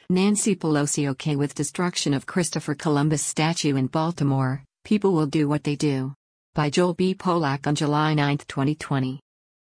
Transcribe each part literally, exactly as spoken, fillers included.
Nancy Pelosi okay with destruction of Christopher Columbus statue in Baltimore, people will do what they do. By Joel B. Polak on July ninth, twenty twenty.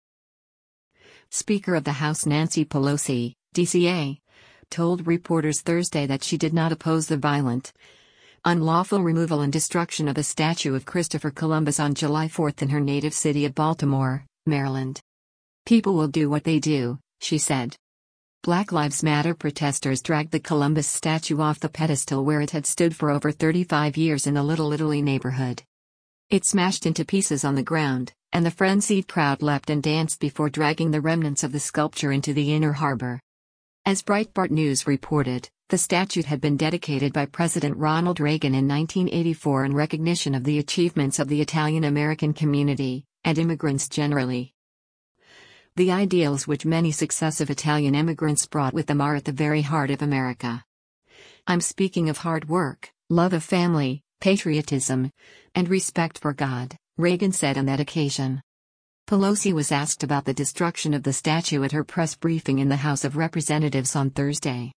Speaker of the House Nancy Pelosi, D C A, told reporters Thursday that she did not oppose the violent, unlawful removal and destruction of a statue of Christopher Columbus on July fourth in her native city of Baltimore, Maryland. People will do what they do, she said. Black Lives Matter protesters dragged the Columbus statue off the pedestal where it had stood for over thirty-five years in the Little Italy neighborhood. It smashed into pieces on the ground, and the frenzied crowd leapt and danced before dragging the remnants of the sculpture into the Inner Harbor. As Breitbart News reported, the statue had been dedicated by President Ronald Reagan in nineteen eighty-four in recognition of the achievements of the Italian-American community, and immigrants generally. The ideals which many successive Italian immigrants brought with them are at the very heart of America. I'm speaking of hard work, love of family, patriotism, and respect for God, Reagan said on that occasion. Pelosi was asked about the destruction of the statue at her press briefing in the House of Representatives on Thursday.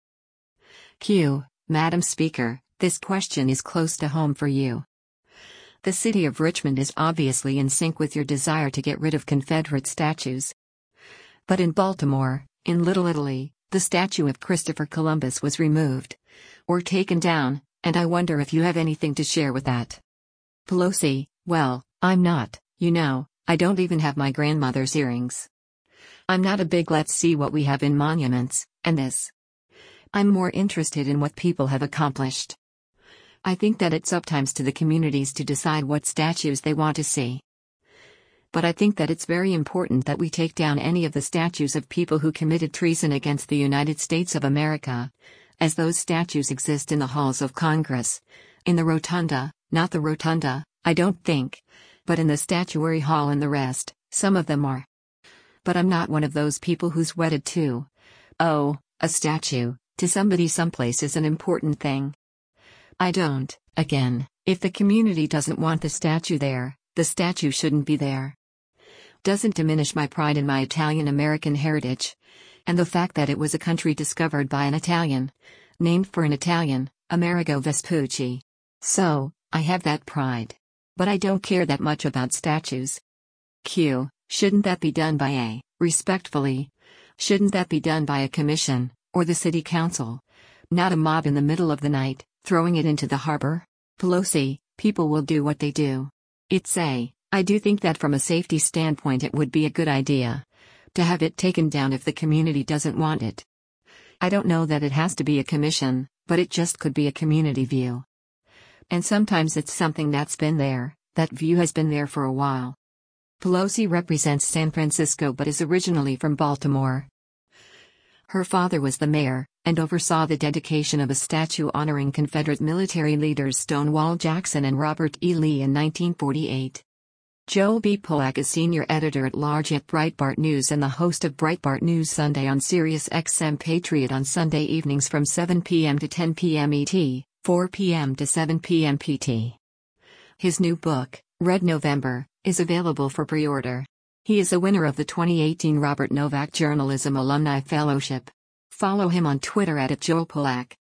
Q. Madam Speaker, this question is close to home for you. The city of Richmond is obviously in sync with your desire to get rid of Confederate statues. But in Baltimore, in Little Italy, the statue of Christopher Columbus was removed, or taken down, and I wonder if you have anything to share with that. Pelosi, well, I'm not, you know, I don't even have my grandmother's earrings. I'm not a big let's see what we have in monuments, and this. I'm more interested in what people have accomplished. I think that it's sometimes to the communities to decide what statues they want to see. But I think that it's very important that we take down any of the statues of people who committed treason against the United States of America, as those statues exist in the halls of Congress, in the rotunda, not the rotunda, I don't think, but in the statuary hall and the rest, some of them are. But I'm not one of those people who's wedded to, oh, a statue, to somebody someplace is an important thing. I don't, again, if the community doesn't want the statue there, the statue shouldn't be there. Doesn't diminish my pride in my Italian-American heritage, and the fact that it was a country discovered by an Italian, named for an Italian, Amerigo Vespucci. So, I have that pride. But I don't care that much about statues. Q. Shouldn't that be done by a, respectfully, shouldn't that be done by a commission, or the city council? Not a mob in the middle of the night, throwing it into the harbor? Pelosi, people will do what they do. It's a, I do think that from a safety standpoint it would be a good idea to have it taken down if the community doesn't want it. I don't know that it has to be a commission, but it just could be a community view. And sometimes it's something that's been there, that view has been there for a while. Pelosi represents San Francisco but is originally from Baltimore. Her father was the mayor, and oversaw the dedication of a statue honoring Confederate military leaders Stonewall Jackson and Robert E. Lee in nineteen forty-eight. Joel B. Polak is senior editor-at-large at Breitbart News and the host of Breitbart News Sunday on Sirius X M Patriot on Sunday evenings from seven p m to ten p m E T, four p m to seven p m P T. His new book, Red November, is available for pre-order. He is a winner of the twenty eighteen Robert Novak Journalism Alumni Fellowship. Follow him on Twitter at Joel Polak.